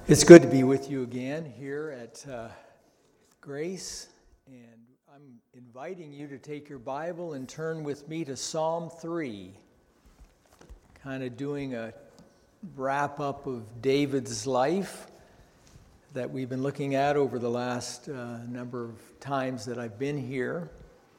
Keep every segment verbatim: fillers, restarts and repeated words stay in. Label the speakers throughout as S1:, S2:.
S1: It's good to be with you again here at uh, Grace, and I'm inviting you to take your Bible and turn with me to Psalm three, kind of doing a wrap-up of David's life that we've been looking at over the last uh, number of times that I've been here.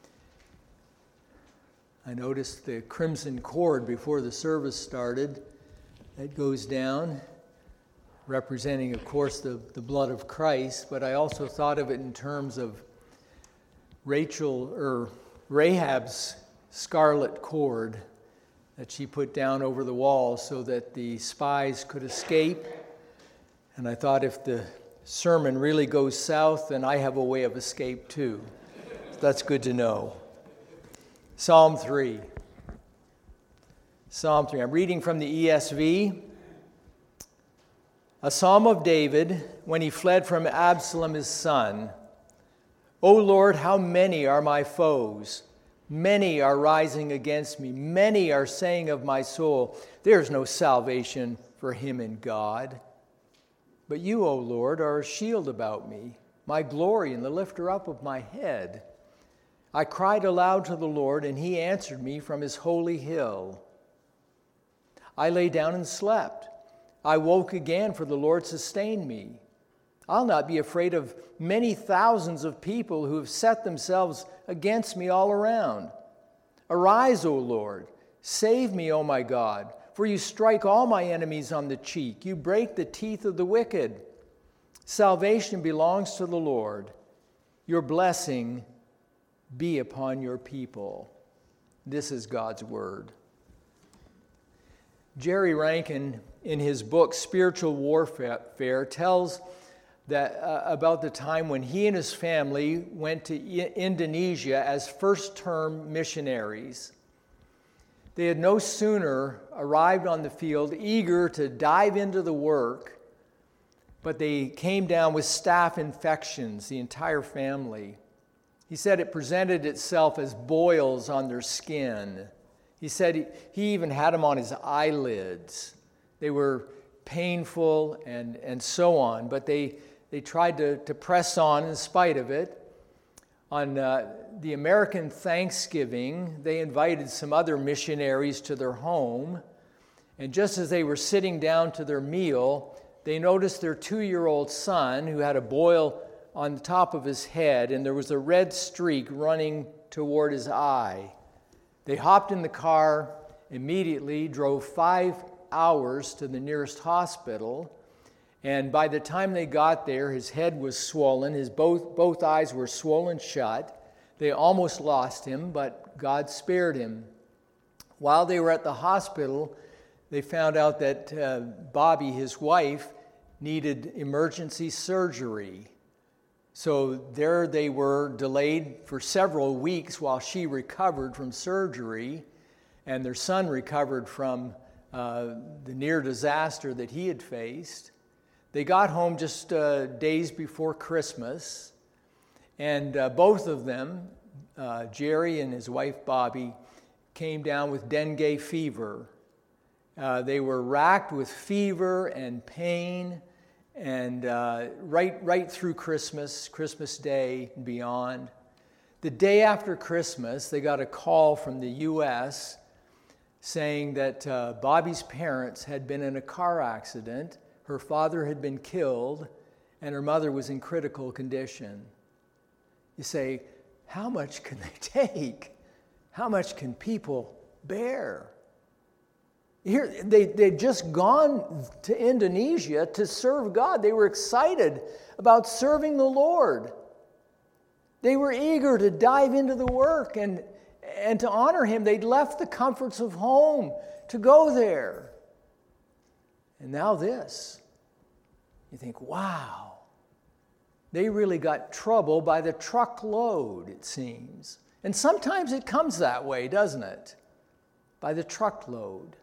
S1: I noticed the crimson cord before the service started that goes down, representing, of course, the, the blood of Christ, but I also thought of it in terms of Rachel or Rahab's scarlet cord that she put down over the wall so that the spies could escape. And I thought if the sermon really goes south, then I have a way of escape too. So that's good to know. Psalm three. Psalm three. I'm reading from the E S V. A psalm of David when he fled from Absalom his son. O Lord, how many are my foes? Many are rising against me. Many are saying of my soul, there is no salvation for him in God. But you, O Lord, are a shield about me, my glory and the lifter up of my head. I cried aloud to the Lord, and he answered me from his holy hill. I lay down and slept. I woke again, for the Lord sustained me. I'll not be afraid of many thousands of people who have set themselves against me all around. Arise, O Lord. Save me, O my God, for you strike all my enemies on the cheek. You break the teeth of the wicked. Salvation belongs to the Lord. Your blessing be upon your people. This is God's word. Jerry Rankin, in his book Spiritual Warfare, tells that uh, about the time when he and his family went to I- Indonesia as first-term missionaries. They had no sooner arrived on the field, eager to dive into the work, but they came down with staph infections, the entire family. He said it presented itself as boils on their skin. He said he, he even had them on his eyelids. They were painful and, and so on, but they, they tried to, to press on in spite of it. On uh, the American Thanksgiving, they invited some other missionaries to their home, and just as they were sitting down to their meal, they noticed their two-year-old son, who had a boil on the top of his head, and there was a red streak running toward his eye. They hopped in the car, immediately drove five hours to the nearest hospital, and by the time they got there, his head was swollen, his both, both eyes were swollen shut. They almost lost him, but God spared him. While they were at the hospital, they found out that uh, Bobby, his wife, needed emergency surgery. So there they were, delayed for several weeks while she recovered from surgery, and their son recovered from uh, the near disaster that he had faced. They got home just uh, days before Christmas, and uh, both of them, uh, Jerry and his wife Bobby, came down with dengue fever. Uh, they were racked with fever and pain, and uh, right, right through Christmas, Christmas Day and beyond. The day after Christmas, they got a call from the U S saying that uh, Bobby's parents had been in a car accident, her father had been killed, and her mother was in critical condition. You say, how much can they take? How much can people bear? Here, they, they'd just gone to Indonesia to serve God. They were excited about serving the Lord. They were eager to dive into the work and, and to honor Him. They'd left the comforts of home to go there. And now this. You think, wow. They really got trouble by the truckload, it seems. And sometimes it comes that way, doesn't it? By the truckload.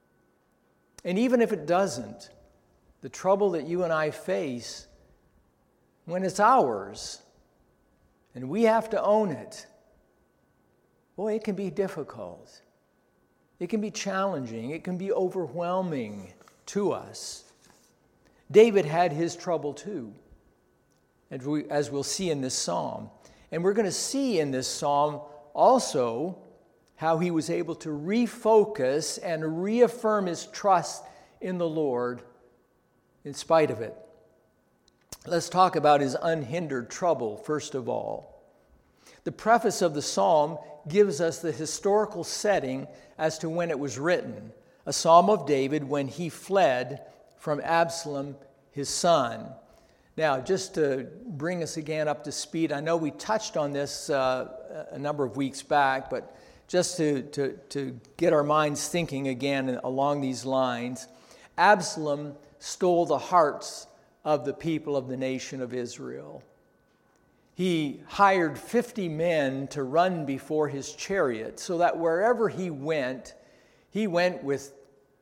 S1: And even if it doesn't, the trouble that you and I face, when it's ours, and we have to own it, boy, it can be difficult. It can be challenging. It can be overwhelming to us. David had his trouble too, as, we, as we'll see in this psalm. And we're going to see in this psalm also how he was able to refocus and reaffirm his trust in the Lord in spite of it. Let's talk about his unhindered trouble, first of all. The preface of the psalm gives us the historical setting as to when it was written, a psalm of David when he fled from Absalom, his son. Now, just to bring us again up to speed, I know we touched on this uh, a number of weeks back, but just to, to, to get our minds thinking again along these lines, Absalom stole the hearts of the people of the nation of Israel. He hired fifty men to run before his chariot so that wherever he went, he went with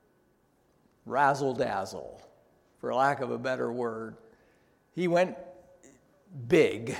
S1: razzle-dazzle, for lack of a better word. He went big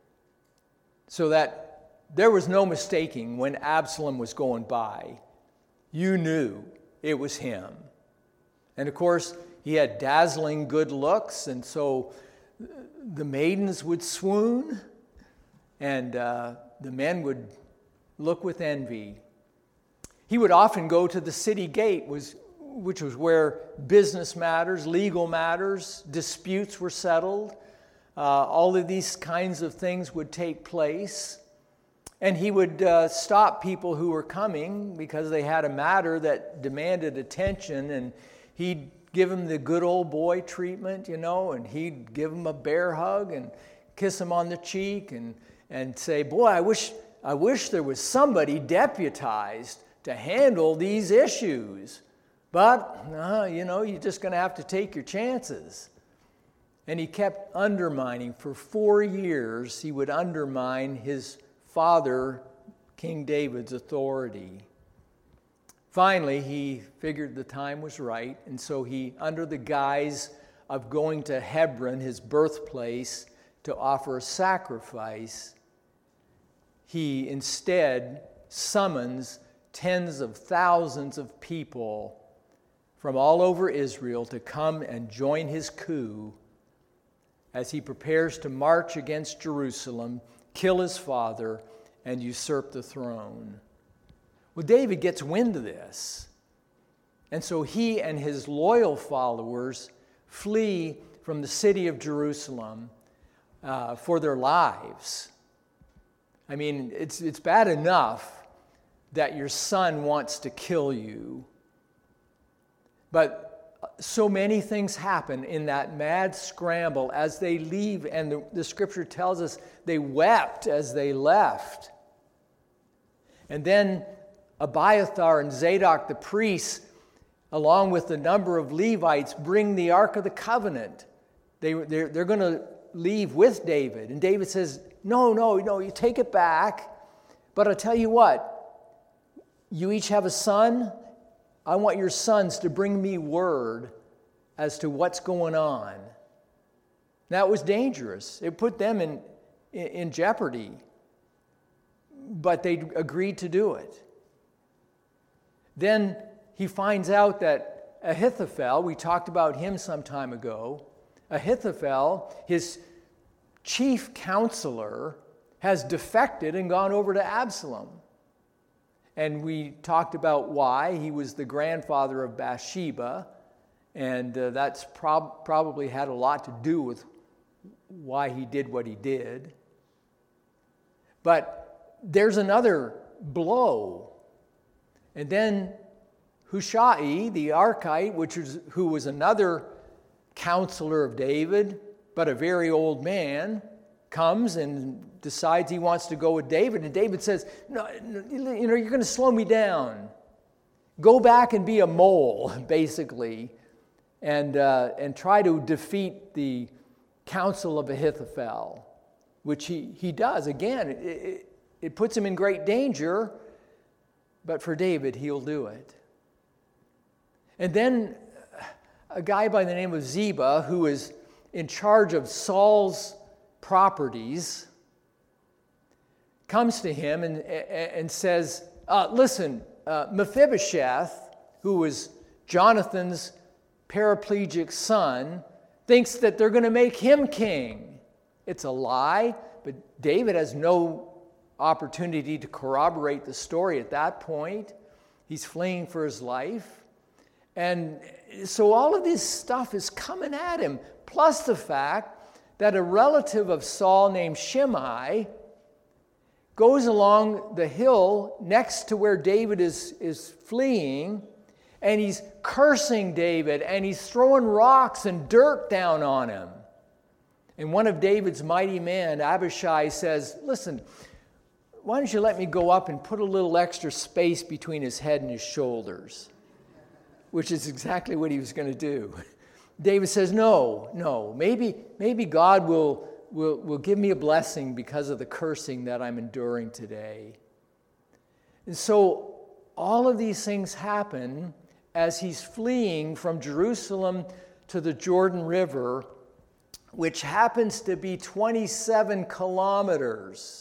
S1: so that there was no mistaking when Absalom was going by. You knew it was him. And of course, he had dazzling good looks, and so the maidens would swoon, and uh, the men would look with envy. He would often go to the city gate, was, which was where business matters, legal matters, disputes were settled. Uh, all of these kinds of things would take place. And he would uh, stop people who were coming because they had a matter that demanded attention, and he'd give them the good old boy treatment, you know, and he'd give them a bear hug and kiss them on the cheek and, and say, boy, I wish, I wish there was somebody deputized to handle these issues. But, uh, you know, you're just going to have to take your chances. And he kept undermining. For four years, he would undermine his father, King David's authority. Finally, he figured the time was right, and so he, under the guise of going to Hebron, his birthplace, to offer a sacrifice, he instead summons tens of thousands of people from all over Israel to come and join his coup as he prepares to march against Jerusalem, kill his father, and usurp the throne. Well, David gets wind of this, and so he and his loyal followers flee from the city of Jerusalem uh, for their lives. I mean, it's, it's bad enough that your son wants to kill you, but so many things happen in that mad scramble as they leave, and the, the scripture tells us they wept as they left. And then Abiathar and Zadok the priests, along with a number of Levites, bring the Ark of the Covenant. They, they're, they're going to leave with David. And David says, no, no, no, you take it back. But I'll tell you what, you each have a son. I want your sons to bring me word as to what's going on. That was dangerous. It put them in, in, in jeopardy. But they agreed to do it. Then he finds out that Ahithophel, we talked about him some time ago, Ahithophel, his chief counselor, has defected and gone over to Absalom. And we talked about why. He was the grandfather of Bathsheba, and uh, that's prob- probably had a lot to do with why he did what he did. But there's another blow. And then Hushai, the Archite, which is, who was another counselor of David, but a very old man, comes and decides he wants to go with David. And David says, no, you know, you're going to slow me down. Go back and be a mole, basically, and, uh, and try to defeat the counsel of Ahithophel, which he, he does. Again, it, it, it puts him in great danger. But for David, he'll do it. And then a guy by the name of Ziba, who is in charge of Saul's properties, comes to him and, and says, uh, listen, uh, Mephibosheth, who was Jonathan's paraplegic son, thinks that they're going to make him king. It's a lie, but David has no opportunity to corroborate the story at that point. He's fleeing for his life. And so all of this stuff is coming at him, plus the fact that a relative of Saul named Shimei goes along the hill next to where David is, is fleeing, and he's cursing David, and he's throwing rocks and dirt down on him. And one of David's mighty men, Abishai, says, listen, why don't you let me go up and put a little extra space between his head and his shoulders? Which is exactly what he was going to do. David says, no, no, maybe, maybe God will, will, will give me a blessing because of the cursing that I'm enduring today. And so all of these things happen as he's fleeing from Jerusalem to the Jordan River, which happens to be twenty-seven kilometers.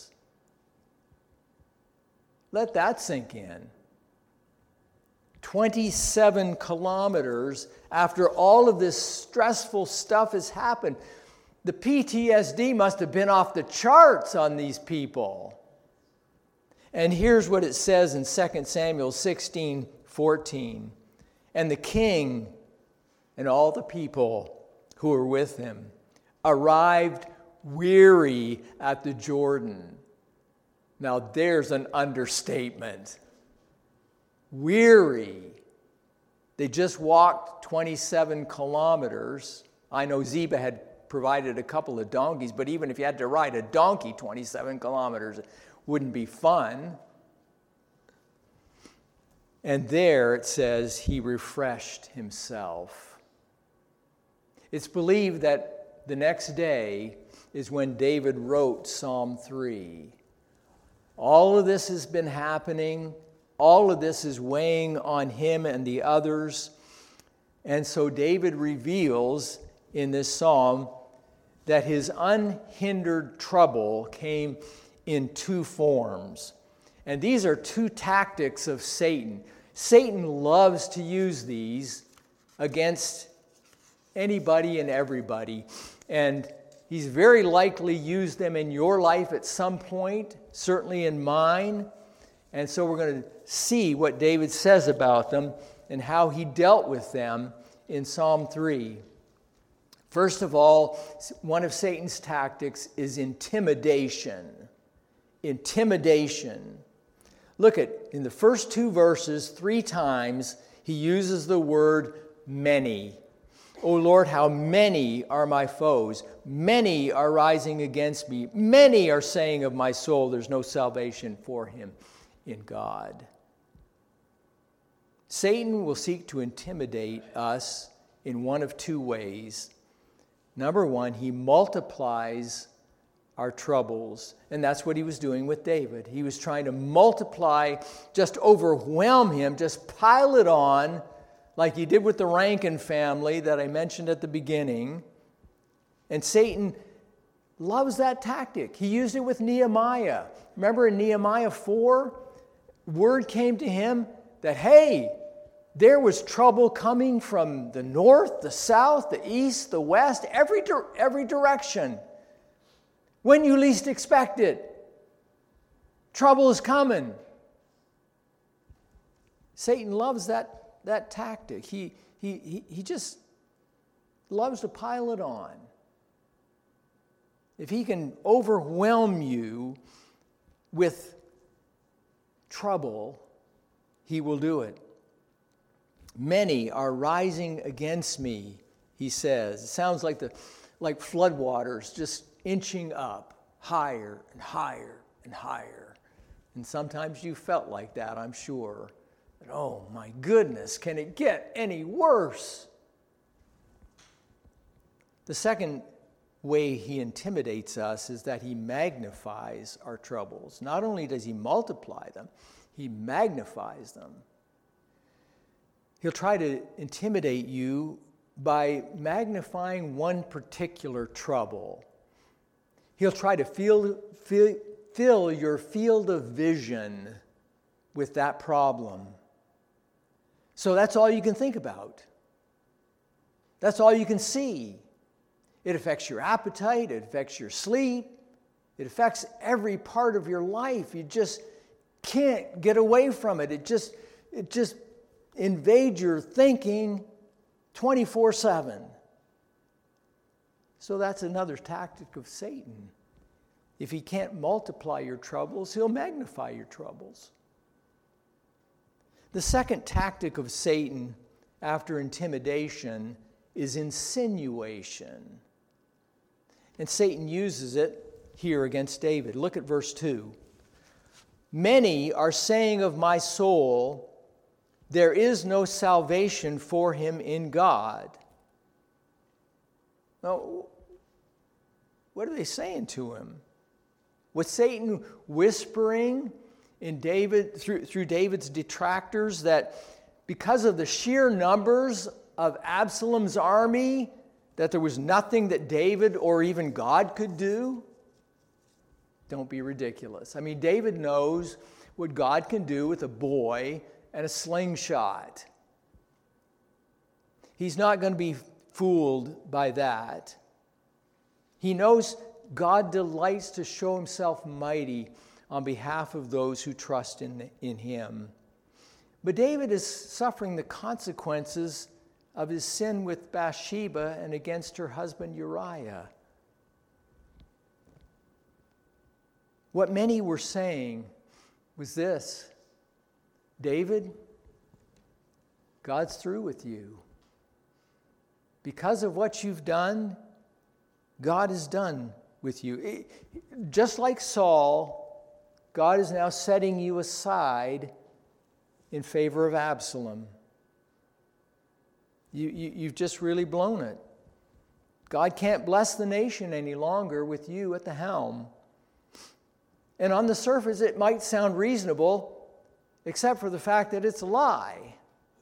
S1: Let that sink in. twenty-seven kilometers after all of this stressful stuff has happened. The P T S D must have been off the charts on these people. And here's what it says in Second Samuel sixteen fourteen. And the king and all the people who were with him arrived weary at the Jordan. Now there's an understatement. Weary. They just walked twenty-seven kilometers. I know Ziba had provided a couple of donkeys, but even if you had to ride a donkey twenty-seven kilometers, it wouldn't be fun. And there it says he refreshed himself. It's believed that the next day is when David wrote Psalm three. All of this has been happening. All of this is weighing on him and the others. And so David reveals in this psalm that his unhindered trouble came in two forms. And these are two tactics of Satan. Satan loves to use these against anybody and everybody. And he's very likely used them in your life at some point, certainly in mine. And so we're going to see what David says about them and how he dealt with them in Psalm three. First of all, one of Satan's tactics is intimidation. Intimidation. Look at, in the first two verses, three times, he uses the word many. O Lord, how many are my foes? Many are rising against me. Many are saying of my soul, there's no salvation for him in God. Satan will seek to intimidate us in one of two ways. Number one, he multiplies our troubles. And that's what he was doing with David. He was trying to multiply, just overwhelm him, just pile it on, like he did with the Rankin family that I mentioned at the beginning. And Satan loves that tactic. He used it with Nehemiah. Remember in Nehemiah four, word came to him that, hey, there was trouble coming from the north, the south, the east, the west, every, every direction. When you least expect it, trouble is coming. Satan loves that, that tactic. He, he, he, he just loves to pile it on. If he can overwhelm you with trouble, he will do it. Many are rising against me, he says. It sounds like the like floodwaters just inching up higher and higher and higher. And sometimes you felt like that, I'm sure. But oh my goodness, can it get any worse? The second way he intimidates us is that he magnifies our troubles. Not only does he multiply them, he magnifies them. He'll try to intimidate you by magnifying one particular trouble. He'll try to fill, fill, fill your field of vision with that problem. So that's all you can think about. That's all you can see. It affects your appetite. It affects your sleep. It affects every part of your life. You just can't get away from it. It just, it just invades your thinking twenty-four seven. So that's another tactic of Satan. If he can't multiply your troubles, he'll magnify your troubles. The second tactic of Satan after intimidation is insinuation. And Satan uses it here against David. Look at verse two. Many are saying of my soul, there is no salvation for him in God. Now, what are they saying to him? Was Satan whispering in David through, through David's detractors that because of the sheer numbers of Absalom's army, that there was nothing that David or even God could do? Don't be ridiculous. I mean, David knows what God can do with a boy and a slingshot. He's not going to be fooled by that. He knows God delights to show himself mighty on behalf of those who trust in, in him. But David is suffering the consequences of his sin with Bathsheba and against her husband Uriah. What many were saying was this: David, God's through with you. Because of what you've done, God is done with you. It, just like Saul, God is now setting you aside in favor of Absalom. You, you, you've just really blown it. God can't bless the nation any longer with you at the helm. And on the surface, it might sound reasonable, except for the fact that it's a lie.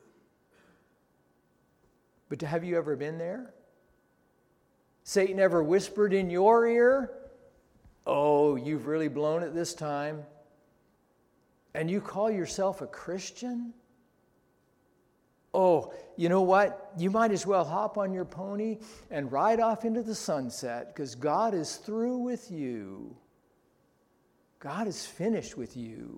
S1: But have you ever been there? Satan ever whispered in your ear, oh, you've really blown it this time, and you call yourself a Christian? Oh, you know what? You might as well hop on your pony and ride off into the sunset, because God is through with you. God is finished with you.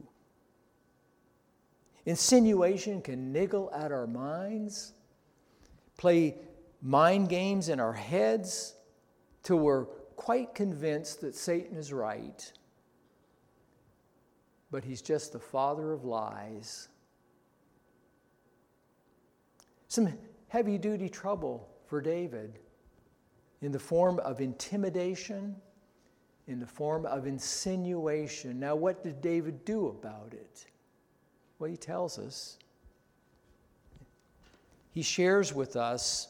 S1: Insinuation can niggle at our minds, play mind games in our heads till we're quite convinced that Satan is right. But he's just the father of lies. Some heavy-duty trouble for David in the form of intimidation, in the form of insinuation. Now, what did David do about it? Well, he tells us. He shares with us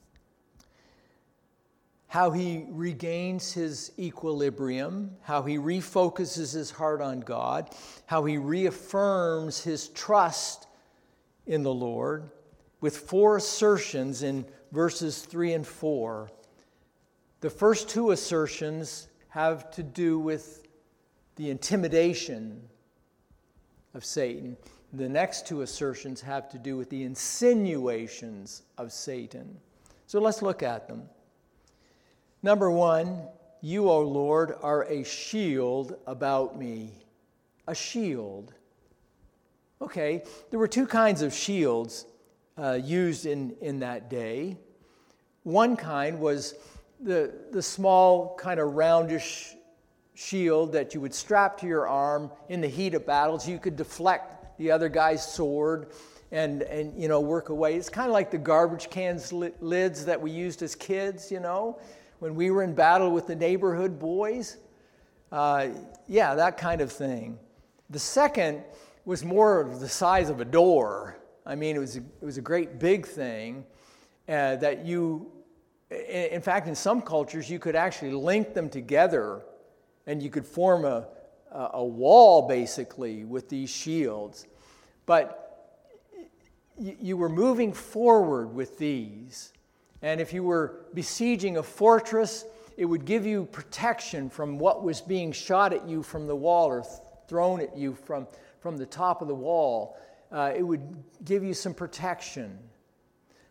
S1: how he regains his equilibrium, how he refocuses his heart on God, how he reaffirms his trust in the Lord, with four assertions in verses three and four. The first two assertions have to do with the intimidation of Satan. The next two assertions have to do with the insinuations of Satan. So let's look at them. Number one, you, O Lord, are a shield about me. A shield. Okay, there were two kinds of shields uh, used in, in that day. One kind was the, the small kind of roundish shield that you would strap to your arm in the heat of battles. You could deflect the other guy's sword and, and you know, work away. It's kind of like the garbage cans li- lids that we used as kids, you know, when we were in battle with the neighborhood boys. Uh, yeah, that kind of thing. The second was more of the size of a door. I mean, it was a, it was a great big thing uh, that you, in fact, in some cultures, you could actually link them together and you could form a, a wall, basically, with these shields. But you were moving forward with these. And if you were besieging a fortress, it would give you protection from what was being shot at you from the wall or th- thrown at you from, from the top of the wall. Uh, it would give you some protection.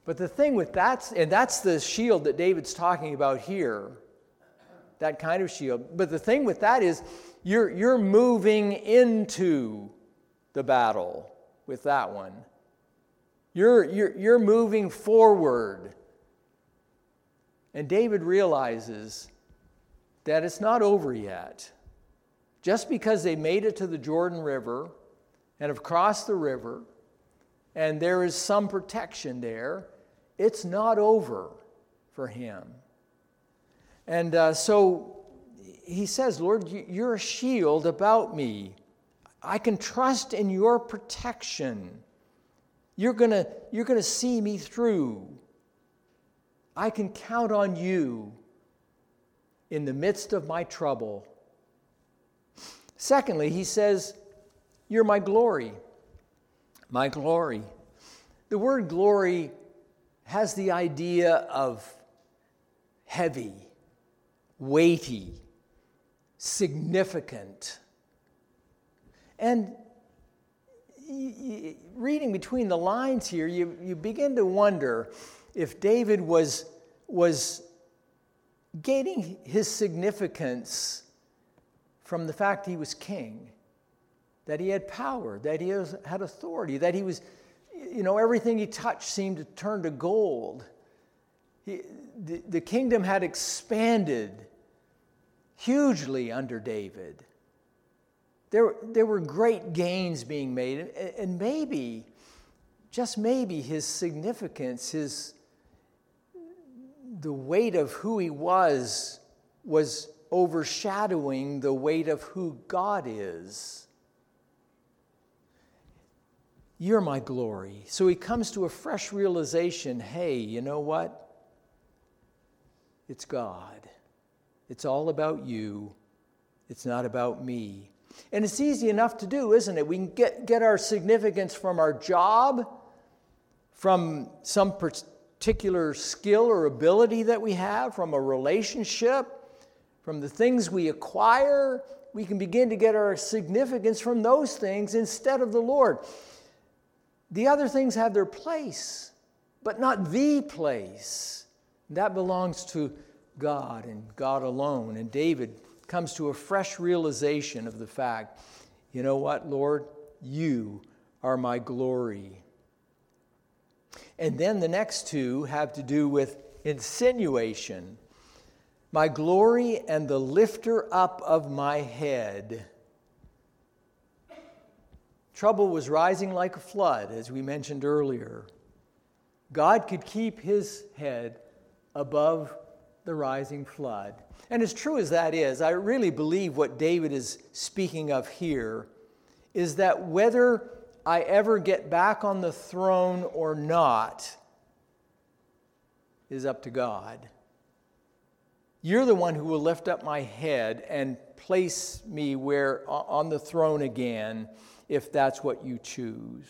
S1: But the thing with that, and that's the shield that David's talking about here, that kind of shield. But the thing with that is you're, you're moving into the battle with that one. You're, you're, you're moving forward. And David realizes that it's not over yet. Just because they made it to the Jordan River and have crossed the river, and there is some protection there, it's not over for him. And uh, so he says, Lord, you're a shield about me. I can trust in your protection. You're gonna, you're gonna see me through. I can count on you in the midst of my trouble. Secondly, he says, you're my glory. My glory. The word glory has the idea of heavy, weighty, significant. And reading between the lines here, you, you begin to wonder if David was, was gaining his significance from the fact he was king, that he had power, that he was, had authority, that he was, you know, everything he touched seemed to turn to gold. He, the, the kingdom had expanded hugely under David. There, there were great gains being made, and, and maybe, just maybe, his significance, his the weight of who he was, was overshadowing the weight of who God is. You're my glory. So he comes to a fresh realization, hey, you know what? It's God. It's all about you. It's not about me. And it's easy enough to do, isn't it? We can get, get our significance from our job, from some particular skill or ability that we have, from a relationship, from the things we acquire. We can begin to get our significance from those things instead of the Lord. The other things have their place, but not the place. That belongs to God and God alone. And David comes to a fresh realization of the fact, you know what, Lord? You are my glory. And then the next two have to do with insinuation. My glory and the lifter up of my head. Trouble was rising like a flood, as we mentioned earlier. God could keep his head above the rising flood. And as true as that is, I really believe what David is speaking of here is that whether I ever get back on the throne or not is up to God. You're the one who will lift up my head and place me where on the throne again, if that's what you choose.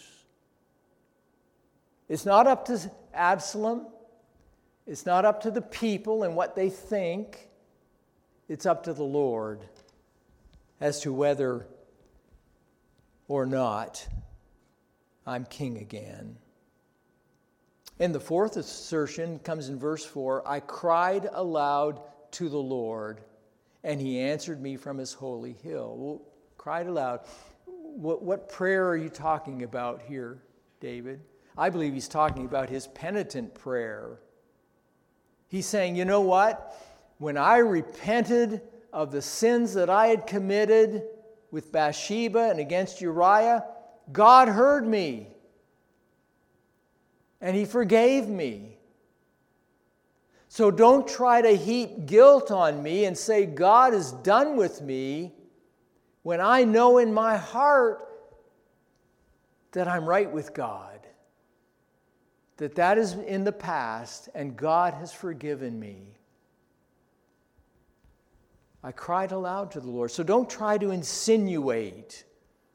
S1: It's not up to Absalom. It's not up to the people and what they think. It's up to the Lord as to whether or not I'm king again. And the fourth assertion comes in verse four. I cried aloud to the Lord, and he answered me from his holy hill. Well, cried aloud. What, what prayer are you talking about here, David? I believe he's talking about his penitent prayer. He's saying, you know what? When I repented of the sins that I had committed with Bathsheba and against Uriah, God heard me. And he forgave me. So don't try to heap guilt on me and say God is done with me when I know in my heart that I'm right with God, that that is in the past and God has forgiven me. I cried aloud to the Lord. So don't try to insinuate,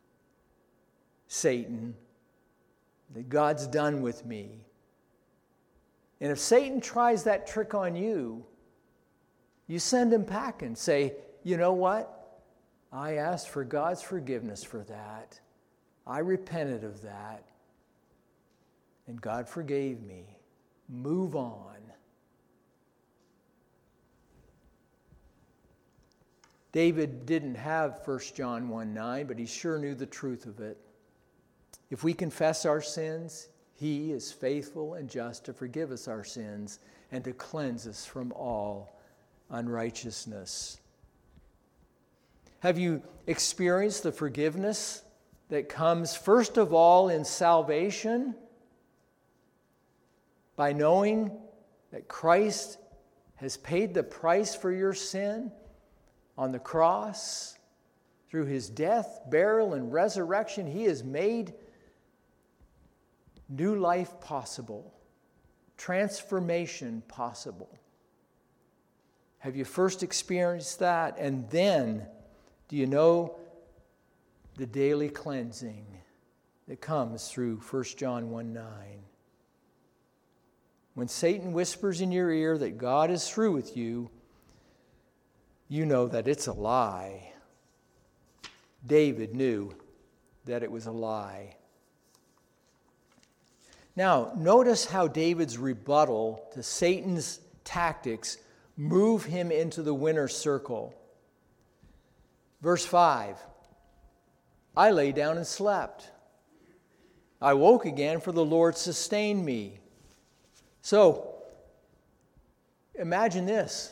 S1: Satan, that God's done with me. And if Satan tries that trick on you, you send him packing. Say, you know what? I asked for God's forgiveness for that. I repented of that. And God forgave me. move on. David didn't have First John one nine, but he sure knew the truth of it. If we confess our sins, he is faithful and just to forgive us our sins and to cleanse us from all unrighteousness. Have you experienced the forgiveness that comes first of all in salvation by knowing that Christ has paid the price for your sin on the cross? Through his death, burial, and resurrection, he has made new life possible, transformation possible. Have you first experienced that? And then, do you know the daily cleansing that comes through First John one nine? When Satan whispers in your ear that God is through with you, you know that it's a lie. David knew that it was a lie. Now, notice how David's rebuttal to Satan's tactics move him into the winner's circle. Verse five, I lay down and slept. I woke again, for the Lord sustained me. So, imagine this.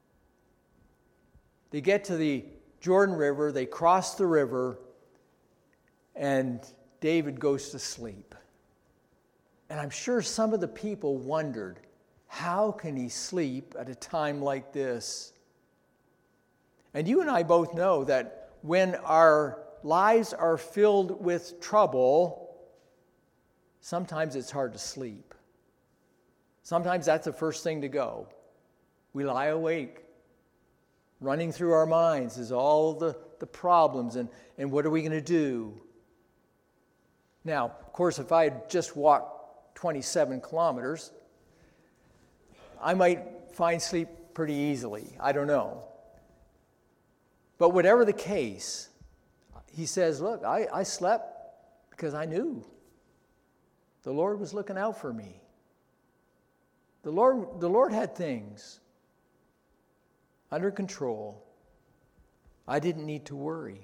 S1: They get to the Jordan River, they cross the river, and David goes to sleep. And I'm sure some of the people wondered, how can he sleep at a time like this? And you and I both know that when our lives are filled with trouble, sometimes it's hard to sleep. Sometimes that's the first thing to go. We lie awake. Running through our minds is all the, the problems and, and what are we going to do? Now, of course, if I had just walked twenty-seven kilometers, I might find sleep pretty easily. I don't know. But whatever the case, he says, look, I, I slept because I knew the Lord was looking out for me. The Lord, the Lord had things under control. I didn't need to worry.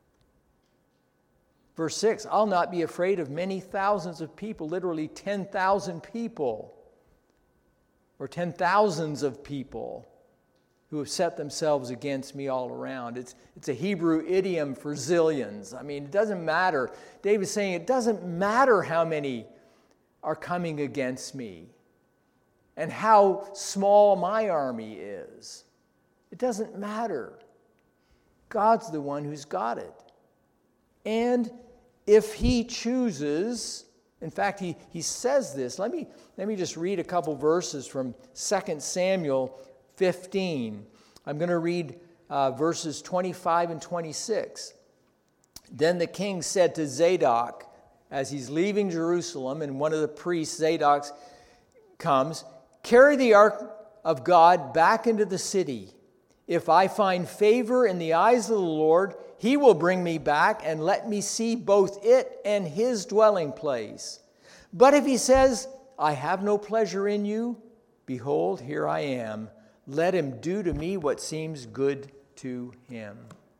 S1: Verse six, I'll not be afraid of many thousands of people, literally ten thousand people, or ten thousands of people who have set themselves against me all around. It's, it's a Hebrew idiom for zillions. I mean, it doesn't matter. David's saying it doesn't matter how many are coming against me and how small my army is. It doesn't matter. God's the one who's got it. And if he chooses, in fact, he, he says this. Let me, let me just read a couple verses from Second Samuel fifteen. I'm going to read uh, verses twenty-five and twenty-six. Then the king said to Zadok, as he's leaving Jerusalem, and one of the priests, Zadok, comes, carry the ark of God back into the city. If I find favor in the eyes of the Lord, he will bring me back and let me see both it and his dwelling place. But if he says, I have no pleasure in you, behold, here I am. Let him do to me what seems good to him.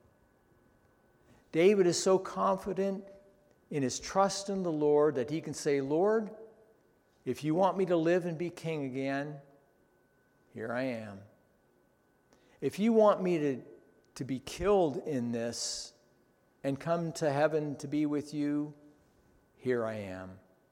S1: David is so confident in his trust in the Lord that he can say, Lord, if you want me to live and be king again, here I am. If you want me to, to be killed in this and come to heaven to be with you, here I am.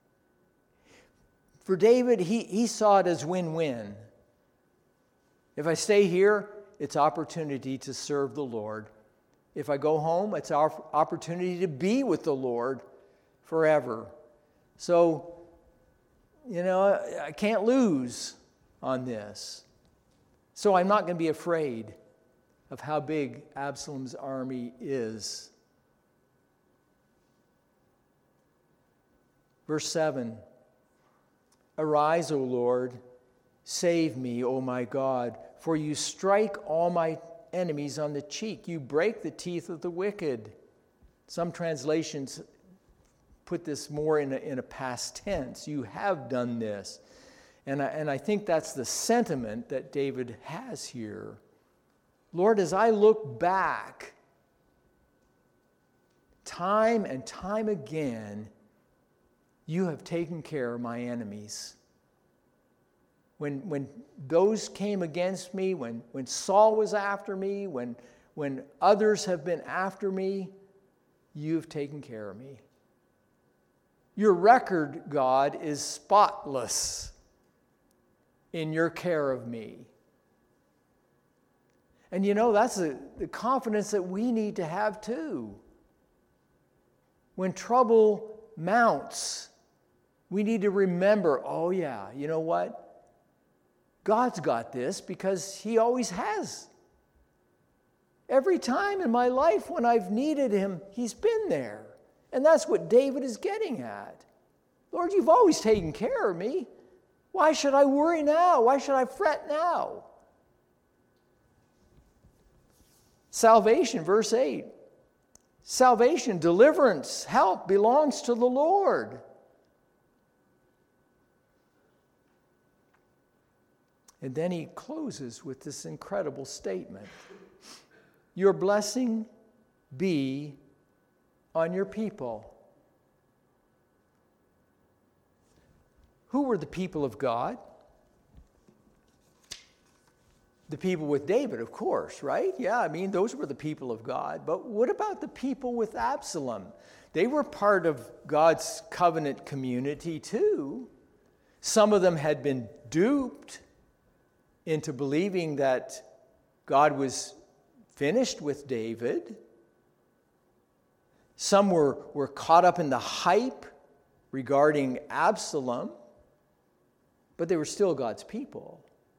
S1: For David, he, he saw it as win-win. If I stay here, it's opportunity to serve the Lord. If I go home, it's our opportunity to be with the Lord forever. So, you know, I can't lose on this. So I'm not going to be afraid of how big Absalom's army is. Verse seven, arise, O Lord, save me, O my God, for you strike all my enemies on the cheek. You break the teeth of the wicked. Some translations put this more in a, in a past tense. You have done this. And I, and I think that's the sentiment that David has here. Lord, as I look back, time and time again, you have taken care of my enemies. When, when those came against me, when, when Saul was after me, when, when others have been after me, you've taken care of me. Your record, God, is spotless in your care of me. And you know, that's the, the confidence that we need to have too. When trouble mounts, we need to remember, oh yeah, you know what? God's got this because he always has. Every time in my life when I've needed him, he's been there. And that's what David is getting at. Lord, you've always taken care of me. Why should I worry now? Why should I fret now? Salvation, verse eight. Salvation, deliverance, help belongs to the Lord. And then he closes with this incredible statement. Your blessing be on your people. Who were the people of God? The people with David, of course, right? Yeah, I mean, those were the people of God. But what about the people with Absalom? They were part of God's covenant community too. Some of them had been duped into believing that God was finished with David. Some were, were caught up in the hype regarding Absalom, but they were still God's people.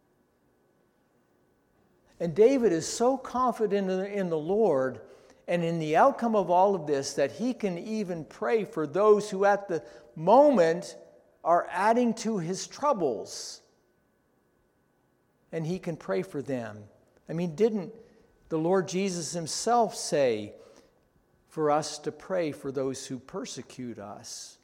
S1: And David is so confident in the, in the Lord and in the outcome of all of this that he can even pray for those who at the moment are adding to his troubles. And he can pray for them. I mean, didn't the Lord Jesus himself say for us to pray for those who persecute us?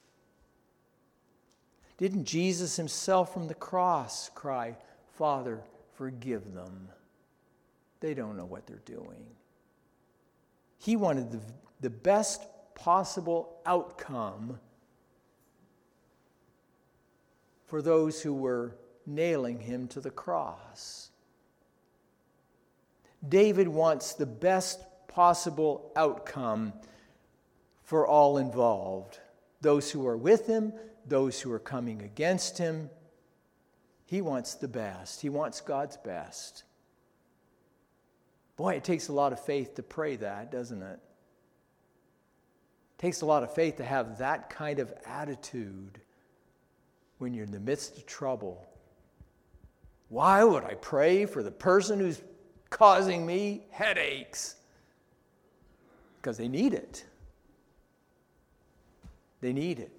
S1: Didn't Jesus himself from the cross cry, Father, forgive them? They don't know what they're doing. He wanted the, the best possible outcome for those who were nailing him to the cross. David wants the best possible outcome for all involved. Those who are with him, those who are coming against him. He wants the best. He wants God's best. Boy, it takes a lot of faith to pray that, doesn't it? It takes a lot of faith to have that kind of attitude when you're in the midst of trouble. Why would I pray for the person who's causing me headaches? Because they need it. They need it.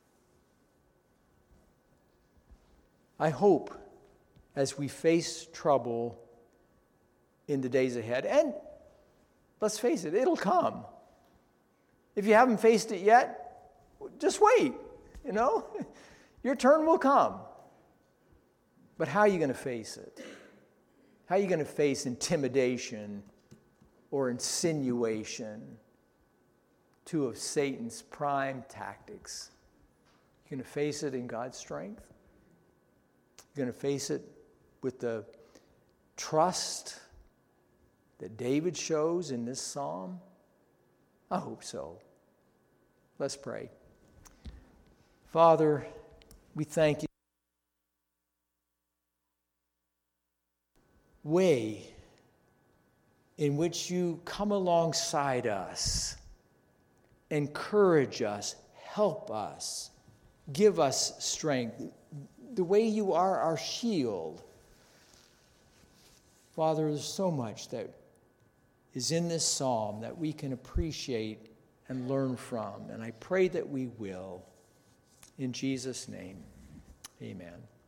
S1: I hope as we face trouble in the days ahead, and let's face it, it'll come. If you haven't faced it yet, just wait, you know? Your turn will come. But how are you going to face it? How are you going to face intimidation or insinuation? Two of Satan's prime tactics. You're going to face it in God's strength. You're going to face it with the trust that David shows in this psalm. I hope so. Let's pray. Father, we thank you. Way in which you come alongside us, encourage us, help us, give us strength. The way you are our shield. Father, there's so much that is in this psalm that we can appreciate and learn from. And I pray that we will. In Jesus' name, amen.